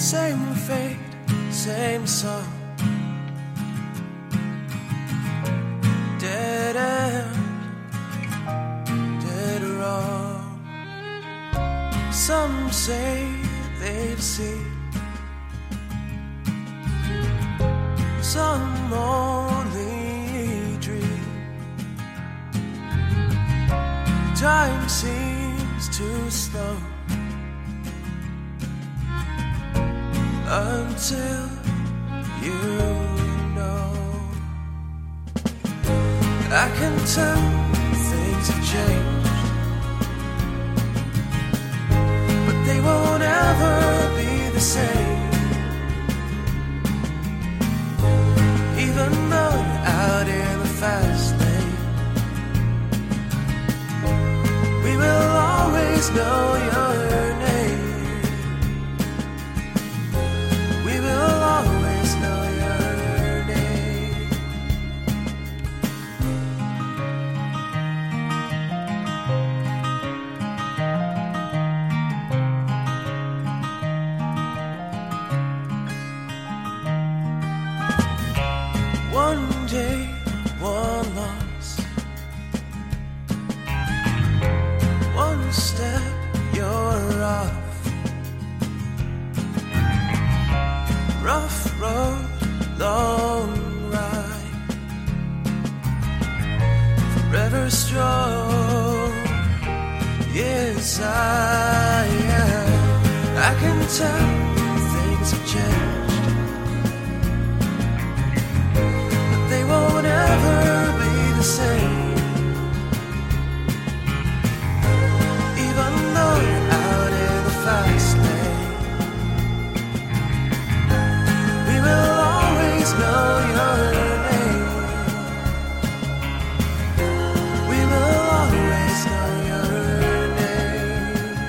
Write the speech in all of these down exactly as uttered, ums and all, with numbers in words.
Same fate, same song. Dead end, dead wrong. Some say they've seen, some only dream. Time seems too slow until you know. I can tell things have changed, but they won't ever be the same. Even though you're out in the fast lane, we will always know your name. We will always know your name. One day, one loss. One step, you're off. Rough road, long ride. Forever strong. Yes, I am. I can tell things have changed, but they won't ever be the same. Even though you're out in the fast lane, we will always know your name. We will always know your name.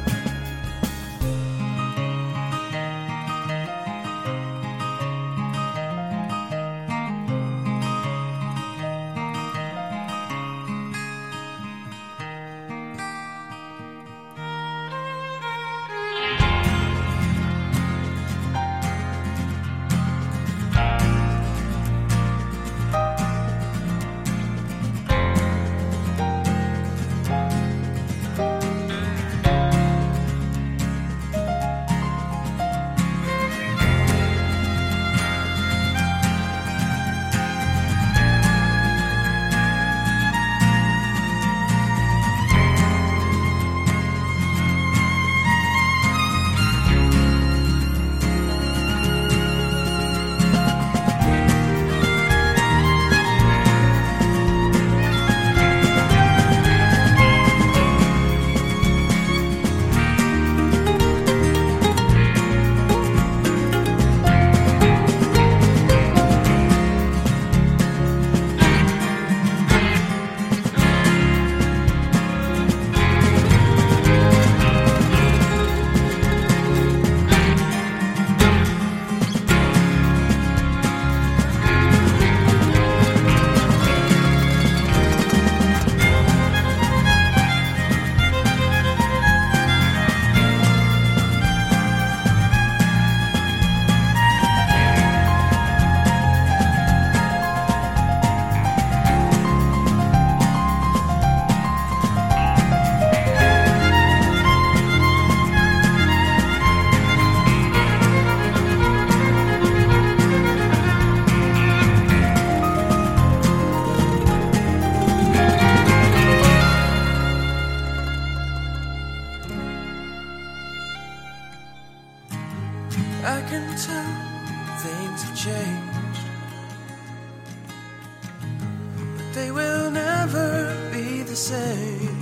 I can tell things have changed, but they will never be the same.